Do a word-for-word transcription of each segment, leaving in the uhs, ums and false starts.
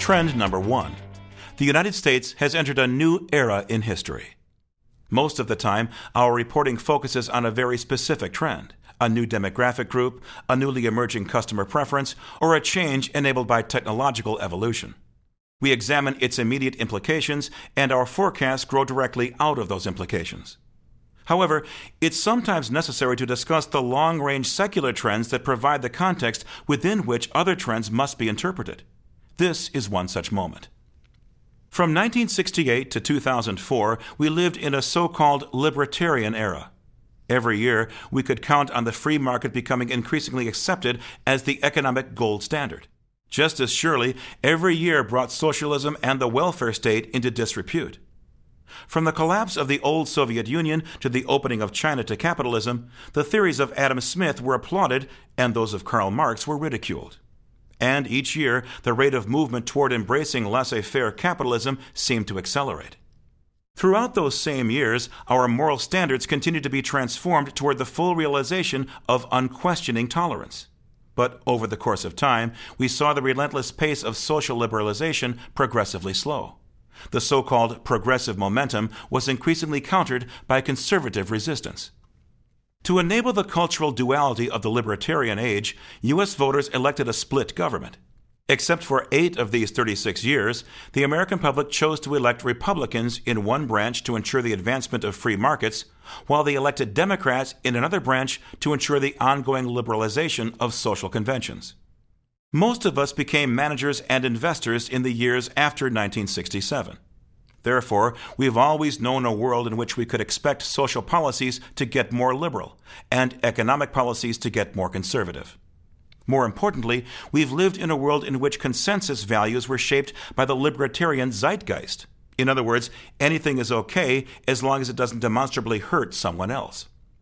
Trend number one. The United States has entered a new era in history. Most of the time, our reporting focuses on a very specific trend, a new demographic group, a newly emerging customer preference, or a change enabled by technological evolution. We examine its immediate implications, and our forecasts grow directly out of those implications. However, it's sometimes necessary to discuss the long-range secular trends that provide the context within which other trends must be interpreted. This is one such moment. From nineteen sixty-eight to two thousand four, we lived in a so-called libertarian era. Every year, we could count on the free market becoming increasingly accepted as the economic gold standard. Just as surely, every year brought socialism and the welfare state into disrepute. From the collapse of the old Soviet Union to the opening of China to capitalism, the theories of Adam Smith were applauded and those of Karl Marx were ridiculed. And each year, the rate of movement toward embracing laissez-faire capitalism seemed to accelerate. Throughout those same years, our moral standards continued to be transformed toward the full realization of unquestioning tolerance. But over the course of time, we saw the relentless pace of social liberalization progressively slow. The so-called progressive momentum was increasingly countered by conservative resistance. To enable the cultural duality of the libertarian age, U S voters elected a split government. Except for eight of these thirty-six years, the American public chose to elect Republicans in one branch to ensure the advancement of free markets, while they elected Democrats in another branch to ensure the ongoing liberalization of social conventions. Most of us became managers and investors in the years after nineteen sixty-seven. Therefore, we've always known a world in which we could expect social policies to get more liberal and economic policies to get more conservative. More importantly, we've lived in a world in which consensus values were shaped by the libertarian zeitgeist. In other words, anything is okay as long as it doesn't demonstrably hurt someone else.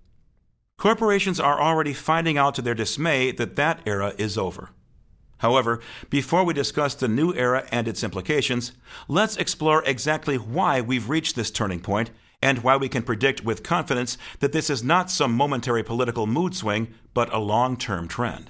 Corporations are already finding out to their dismay that that era is over. However, before we discuss the new era and its implications, let's explore exactly why we've reached this turning point and why we can predict with confidence that this is not some momentary political mood swing, but a long-term trend.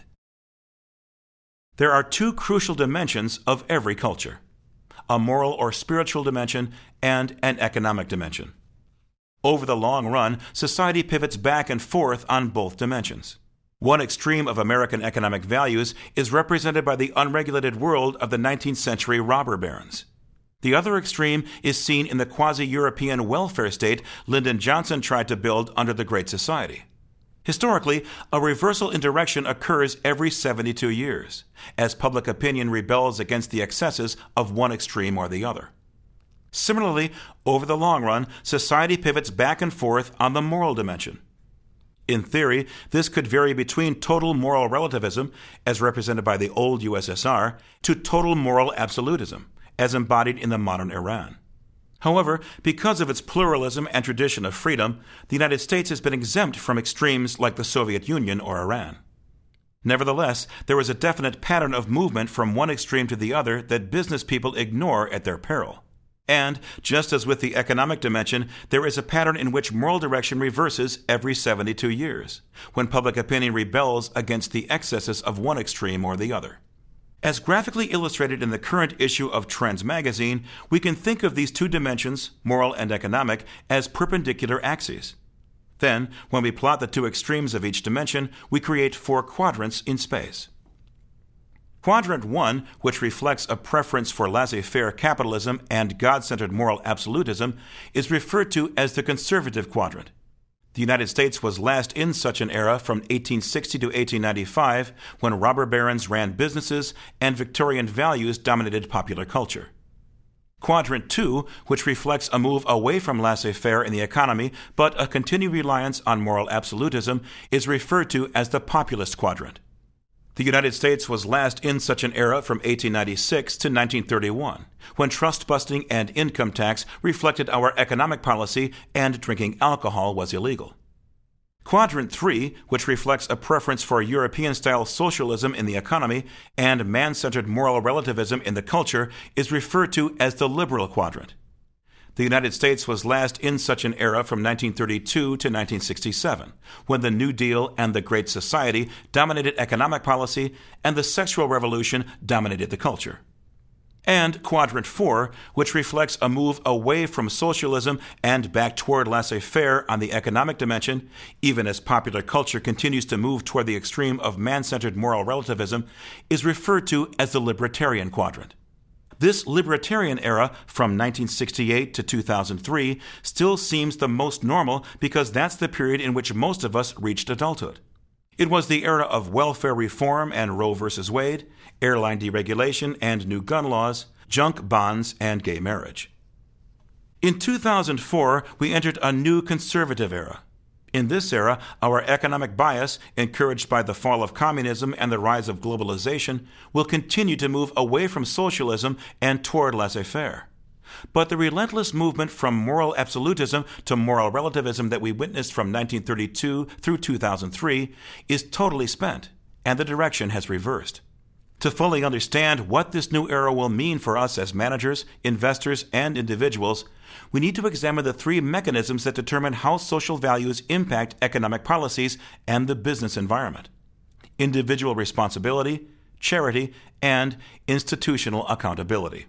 There are two crucial dimensions of every culture: a moral or spiritual dimension and an economic dimension. Over the long run, society pivots back and forth on both dimensions. One extreme of American economic values is represented by the unregulated world of the nineteenth century robber barons. The other extreme is seen in the quasi-European welfare state Lyndon Johnson tried to build under the Great Society. Historically, a reversal in direction occurs every seventy-two years, as public opinion rebels against the excesses of one extreme or the other. Similarly, over the long run, society pivots back and forth on the moral dimension. In theory, this could vary between total moral relativism, as represented by the old U S S R, to total moral absolutism, as embodied in the modern Iran. However, because of its pluralism and tradition of freedom, the United States has been exempt from extremes like the Soviet Union or Iran. Nevertheless, there is a definite pattern of movement from one extreme to the other that business people ignore at their peril. And, just as with the economic dimension, there is a pattern in which moral direction reverses every seventy-two years, when public opinion rebels against the excesses of one extreme or the other. As graphically illustrated in the current issue of Trends magazine, we can think of these two dimensions, moral and economic, as perpendicular axes. Then, when we plot the two extremes of each dimension, we create four quadrants in space. Quadrant one, which reflects a preference for laissez-faire capitalism and God-centered moral absolutism, is referred to as the conservative quadrant. The United States was last in such an era from eighteen sixty to eighteen ninety-five, when robber barons ran businesses and Victorian values dominated popular culture. Quadrant two, which reflects a move away from laissez-faire in the economy but a continued reliance on moral absolutism, is referred to as the populist quadrant. The United States was last in such an era from eighteen ninety-six to nineteen thirty-one, when trust-busting and income tax reflected our economic policy and drinking alcohol was illegal. Quadrant three, which reflects a preference for European-style socialism in the economy and man-centered moral relativism in the culture, is referred to as the liberal quadrant. The United States was last in such an era from nineteen thirty-two to nineteen sixty-seven, when the New Deal and the Great Society dominated economic policy and the sexual revolution dominated the culture. and Quadrant four, which reflects a move away from socialism and back toward laissez-faire on the economic dimension, even as popular culture continues to move toward the extreme of man-centered moral relativism, is referred to as the Libertarian Quadrant. This Libertarian era, from nineteen sixty-eight to two thousand three, still seems the most normal because that's the period in which most of us reached adulthood. It was the era of welfare reform and Roe versus Wade, airline deregulation and new gun laws, junk bonds, and gay marriage. In two thousand four, we entered a new conservative era. In this era, our economic bias, encouraged by the fall of communism and the rise of globalization, will continue to move away from socialism and toward laissez-faire. But the relentless movement from moral absolutism to moral relativism that we witnessed from nineteen thirty-two through two thousand three is totally spent, and the direction has reversed. To fully understand what this new era will mean for us as managers, investors, and individuals, we need to examine the three mechanisms that determine how social values impact economic policies and the business environment: individual responsibility, charity, and institutional accountability.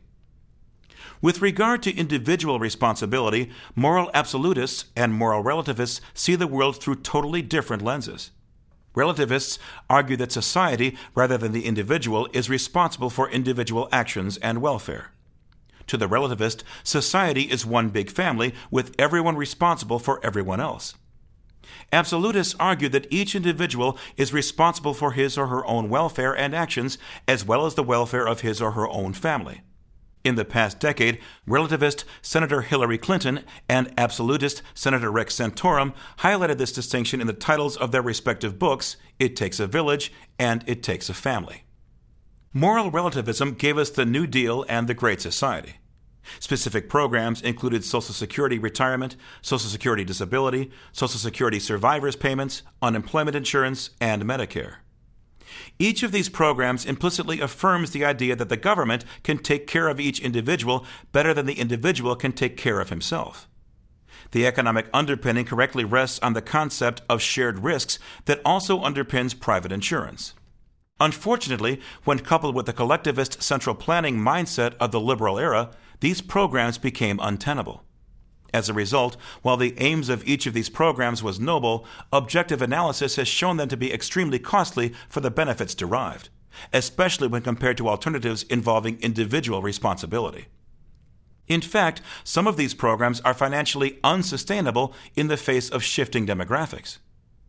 With regard to individual responsibility, moral absolutists and moral relativists see the world through totally different lenses. Relativists argue that society, rather than the individual, is responsible for individual actions and welfare. To the relativist, society is one big family, with everyone responsible for everyone else. Absolutists argue that each individual is responsible for his or her own welfare and actions, as well as the welfare of his or her own family. In the past decade, relativist Senator Hillary Clinton and absolutist Senator Rex Santorum highlighted this distinction in the titles of their respective books, It Takes a Village and It Takes a Family. Moral relativism gave us the New Deal and the Great Society. Specific programs included Social Security retirement, Social Security disability, Social Security survivors payments, unemployment insurance, and Medicare. Each of these programs implicitly affirms the idea that the government can take care of each individual better than the individual can take care of himself. The economic underpinning correctly rests on the concept of shared risks that also underpins private insurance. Unfortunately, when coupled with the collectivist central planning mindset of the liberal era, these programs became untenable. As a result, while the aims of each of these programs was noble, objective analysis has shown them to be extremely costly for the benefits derived, especially when compared to alternatives involving individual responsibility. In fact, some of these programs are financially unsustainable in the face of shifting demographics.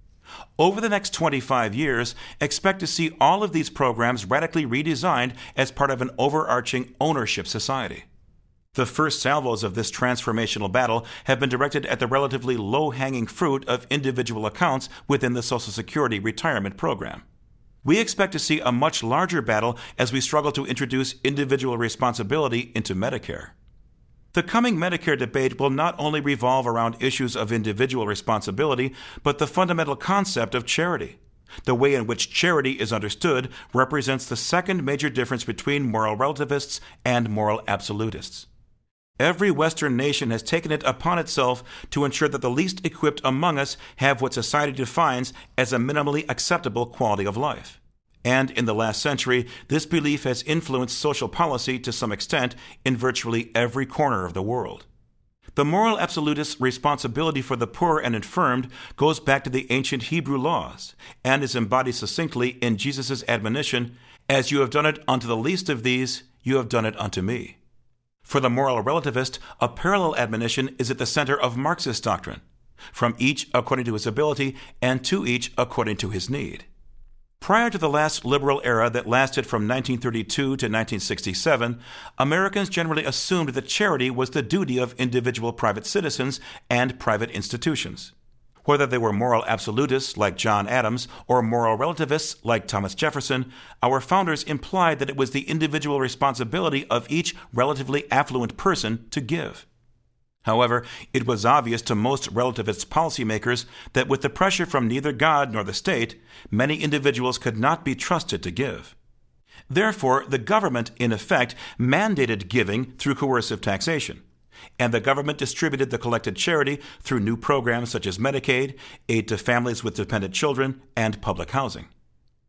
Over the next twenty-five years, expect to see all of these programs radically redesigned as part of an overarching ownership society. The first salvos of this transformational battle have been directed at the relatively low-hanging fruit of individual accounts within the Social Security retirement program. We expect to see a much larger battle as we struggle to introduce individual responsibility into Medicare. The coming Medicare debate will not only revolve around issues of individual responsibility, but the fundamental concept of charity. The way in which charity is understood represents the second major difference between moral relativists and moral absolutists. Every Western nation has taken it upon itself to ensure that the least equipped among us have what society defines as a minimally acceptable quality of life. And in the last century, this belief has influenced social policy to some extent in virtually every corner of the world. The moral absolutist's responsibility for the poor and infirmed goes back to the ancient Hebrew laws and is embodied succinctly in Jesus' admonition, "As you have done it unto the least of these, you have done it unto me." For the moral relativist, a parallel admonition is at the center of Marxist doctrine: from each according to his ability, and to each according to his need. Prior to the last liberal era that lasted from nineteen thirty-two to nineteen sixty-seven, Americans generally assumed that charity was the duty of individual private citizens and private institutions. Whether they were moral absolutists like John Adams or moral relativists like Thomas Jefferson, our founders implied that it was the individual responsibility of each relatively affluent person to give. However, it was obvious to most relativist policymakers that with the pressure from neither God nor the state, many individuals could not be trusted to give. Therefore, the government, in effect, mandated giving through coercive taxation, and the government distributed the collected charity through new programs such as Medicaid, aid to families with dependent children, and public housing.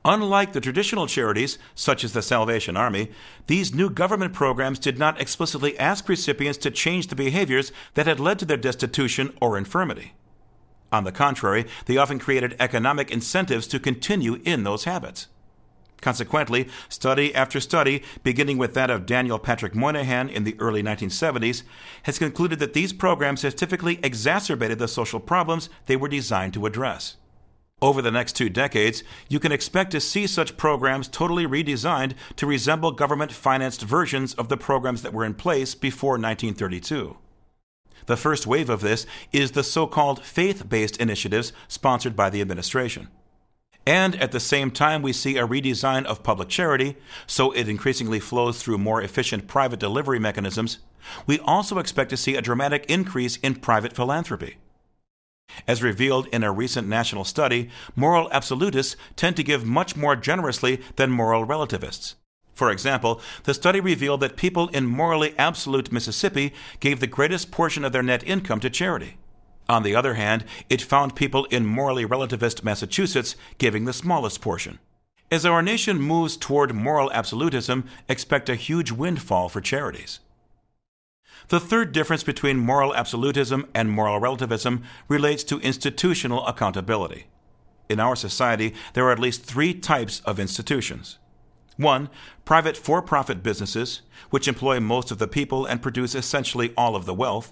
Unlike the traditional charities, such as the Salvation Army, these new government programs did not explicitly ask recipients to change the behaviors that had led to their destitution or infirmity. On the contrary, they often created economic incentives to continue in those habits. Consequently, study after study, beginning with that of Daniel Patrick Moynihan in the early nineteen seventies, has concluded that these programs have typically exacerbated the social problems they were designed to address. Over the next two decades, you can expect to see such programs totally redesigned to resemble government-financed versions of the programs that were in place before nineteen thirty-two. The first wave of this is the so-called faith-based initiatives sponsored by the administration. And at the same time we see a redesign of public charity, so it increasingly flows through more efficient private delivery mechanisms, we also expect to see a dramatic increase in private philanthropy. As revealed in a recent national study, moral absolutists tend to give much more generously than moral relativists. For example, the study revealed that people in morally absolute Mississippi gave the greatest portion of their net income to charity. On the other hand, it found people in morally relativist Massachusetts giving the smallest portion. As our nation moves toward moral absolutism, expect a huge windfall for charities. The third difference between moral absolutism and moral relativism relates to institutional accountability. In our society, there are at least three types of institutions. One, private for-profit businesses, which employ most of the people and produce essentially all of the wealth.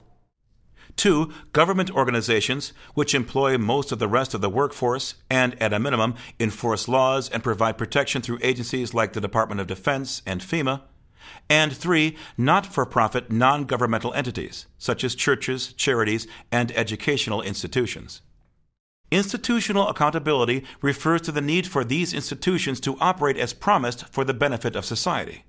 Two, government organizations, which employ most of the rest of the workforce and, at a minimum, enforce laws and provide protection through agencies like the Department of Defense and FEMA. And three, not-for-profit non-governmental entities, such as churches, charities, and educational institutions. Institutional accountability refers to the need for these institutions to operate as promised for the benefit of society.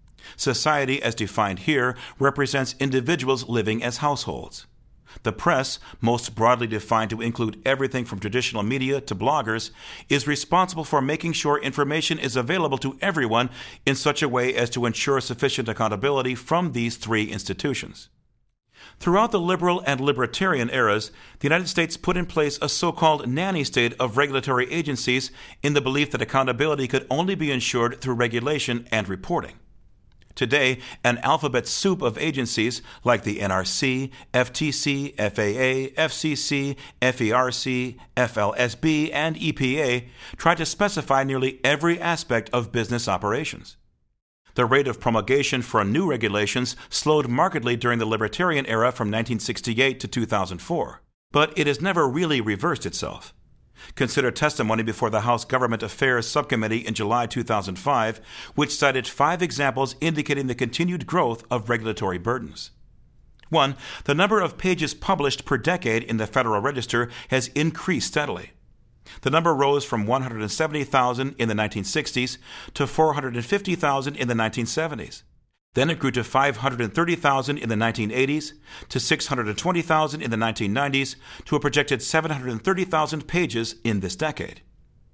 Society, as defined here, represents individuals living as households. The press, most broadly defined to include everything from traditional media to bloggers, is responsible for making sure information is available to everyone in such a way as to ensure sufficient accountability from these three institutions. Throughout the liberal and libertarian eras, the United States put in place a so-called nanny state of regulatory agencies in the belief that accountability could only be ensured through regulation and reporting. Today, an alphabet soup of agencies like the N R C, F T C, F A A, F C C, F E R C, F L S B, and E P A try to specify nearly every aspect of business operations. The rate of promulgation for new regulations slowed markedly during the libertarian era from nineteen sixty-eight to two thousand four, but it has never really reversed itself. Consider testimony before the House Government Affairs Subcommittee in July two thousand five, which cited five examples indicating the continued growth of regulatory burdens. One, the number of pages published per decade in the Federal Register has increased steadily. The number rose from one hundred seventy thousand in the nineteen sixties to four hundred fifty thousand in the nineteen seventies. Then it grew to five hundred thirty thousand in the nineteen eighties, to six hundred twenty thousand in the nineteen nineties, to a projected seven hundred thirty thousand pages in this decade.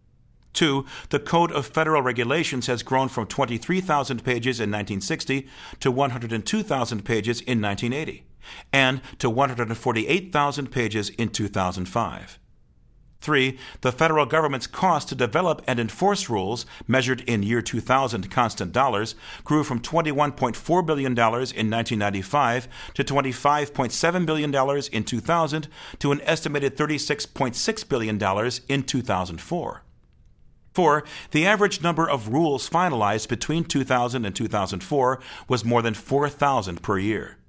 Two, the Code of Federal Regulations has grown from twenty-three thousand pages in nineteen sixty to one hundred two thousand pages in nineteen eighty, and to one hundred forty-eight thousand pages in two thousand five. Three, the federal government's cost to develop and enforce rules, measured in year two thousand constant dollars, grew from twenty-one point four billion dollars in nineteen ninety-five to twenty-five point seven billion dollars in two thousand to an estimated thirty-six point six billion dollars in two thousand four. Four, the average number of rules finalized between two thousand and two thousand four was more than four thousand per year.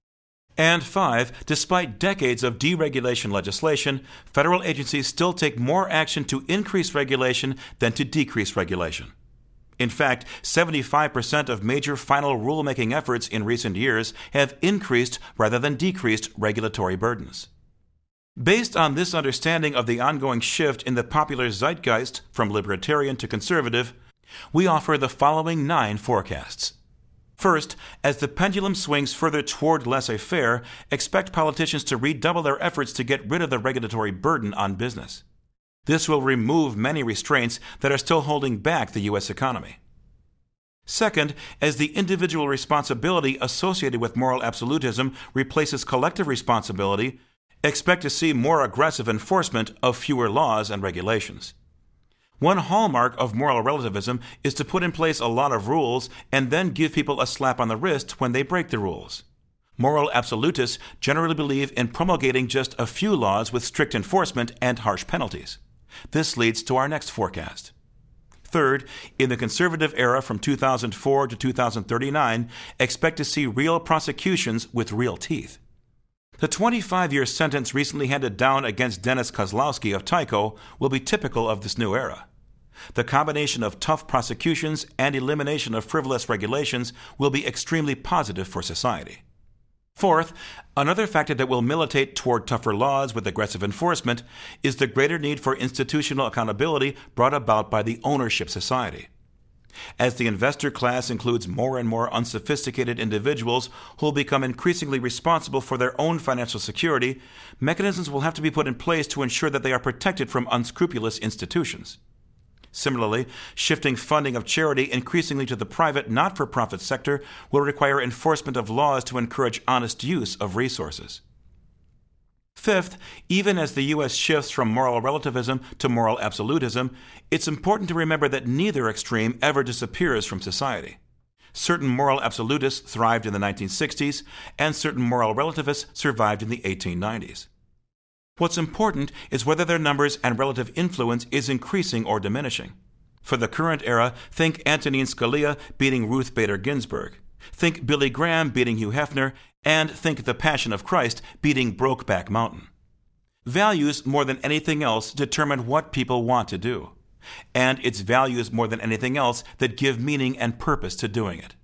And five, despite decades of deregulation legislation, federal agencies still take more action to increase regulation than to decrease regulation. In fact, seventy-five percent of major final rulemaking efforts in recent years have increased rather than decreased regulatory burdens. Based on this understanding of the ongoing shift in the popular zeitgeist from libertarian to conservative, we offer the following nine forecasts. First, as the pendulum swings further toward laissez-faire, expect politicians to redouble their efforts to get rid of the regulatory burden on business. This will remove many restraints that are still holding back the U S economy. Second, as the individual responsibility associated with moral absolutism replaces collective responsibility, expect to see more aggressive enforcement of fewer laws and regulations. One hallmark of moral relativism is to put in place a lot of rules and then give people a slap on the wrist when they break the rules. Moral absolutists generally believe in promulgating just a few laws with strict enforcement and harsh penalties. This leads to our next forecast. Third, in the conservative era from two thousand four to two thousand thirty-nine, expect to see real prosecutions with real teeth. The twenty-five-year sentence recently handed down against Dennis Kozlowski of Tyco will be typical of this new era. The combination of tough prosecutions and elimination of frivolous regulations will be extremely positive for society. Fourth, another factor that will militate toward tougher laws with aggressive enforcement is the greater need for institutional accountability brought about by the ownership society. As the investor class includes more and more unsophisticated individuals who will become increasingly responsible for their own financial security, mechanisms will have to be put in place to ensure that they are protected from unscrupulous institutions. Similarly, shifting funding of charity increasingly to the private, not-for-profit sector will require enforcement of laws to encourage honest use of resources. Fifth, even as the U S shifts from moral relativism to moral absolutism, it's important to remember that neither extreme ever disappears from society. Certain moral absolutists thrived in the nineteen sixties, and certain moral relativists survived in the eighteen nineties. What's important is whether their numbers and relative influence is increasing or diminishing. For the current era, think Antonin Scalia beating Ruth Bader Ginsburg. Think Billy Graham beating Hugh Hefner, and think The Passion of Christ beating Brokeback Mountain. Values, more than anything else, determine what people want to do. And it's values more than anything else that give meaning and purpose to doing it.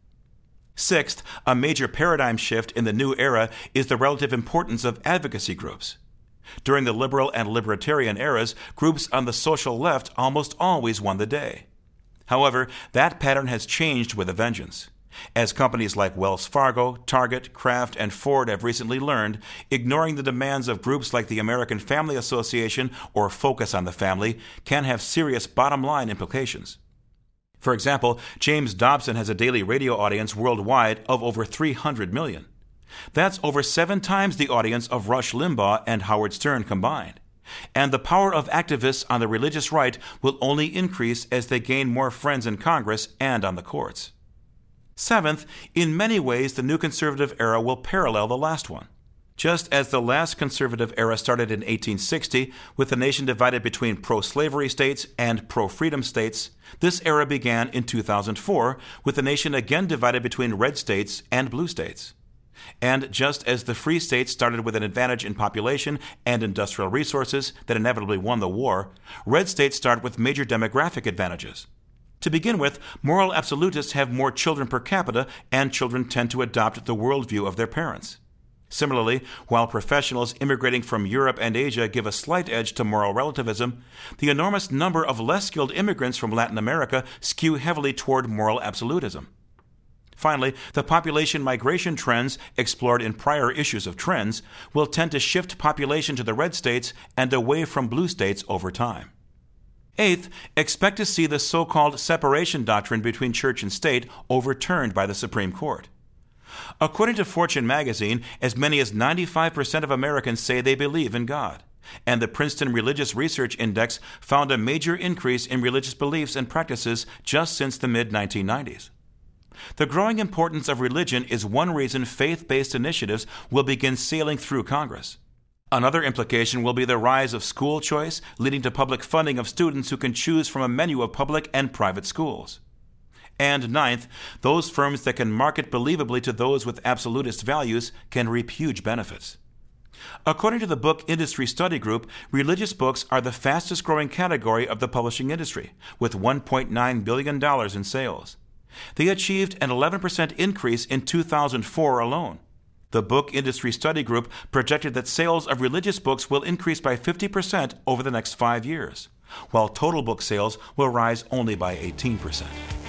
Sixth, a major paradigm shift in the new era is the relative importance of advocacy groups. During the liberal and libertarian eras, groups on the social left almost always won the day. However, that pattern has changed with a vengeance. As companies like Wells Fargo, Target, Kraft, and Ford have recently learned, ignoring the demands of groups like the American Family Association or Focus on the Family can have serious bottom-line implications. For example, James Dobson has a daily radio audience worldwide of over three hundred million. That's over seven times the audience of Rush Limbaugh and Howard Stern combined. And the power of activists on the religious right will only increase as they gain more friends in Congress and on the courts. Seventh, in many ways the new conservative era will parallel the last one. Just as the last conservative era started in eighteen sixty, with the nation divided between pro-slavery states and pro-freedom states, this era began in two thousand four, with the nation again divided between red states and blue states. And just as the free states started with an advantage in population and industrial resources that inevitably won the war, red states start with major demographic advantages. To begin with, moral absolutists have more children per capita, and children tend to adopt the worldview of their parents. Similarly, while professionals immigrating from Europe and Asia give a slight edge to moral relativism, the enormous number of less skilled immigrants from Latin America skew heavily toward moral absolutism. Finally, the population migration trends explored in prior issues of Trends will tend to shift population to the red states and away from blue states over time. Eighth, expect to see the so-called separation doctrine between church and state overturned by the Supreme Court. According to Fortune magazine, as many as ninety-five percent of Americans say they believe in God, and the Princeton Religious Research Index found a major increase in religious beliefs and practices just since the mid nineteen nineties. The growing importance of religion is one reason faith-based initiatives will begin sailing through Congress. Another implication will be the rise of school choice, leading to public funding of students who can choose from a menu of public and private schools. And ninth, those firms that can market believably to those with absolutist values can reap huge benefits. According to the Book Industry Study Group, religious books are the fastest growing category of the publishing industry, with one point nine billion dollars in sales. They achieved an eleven percent increase in two thousand four alone. The Book Industry Study Group projected that sales of religious books will increase by fifty percent over the next five years, while total book sales will rise only by eighteen percent.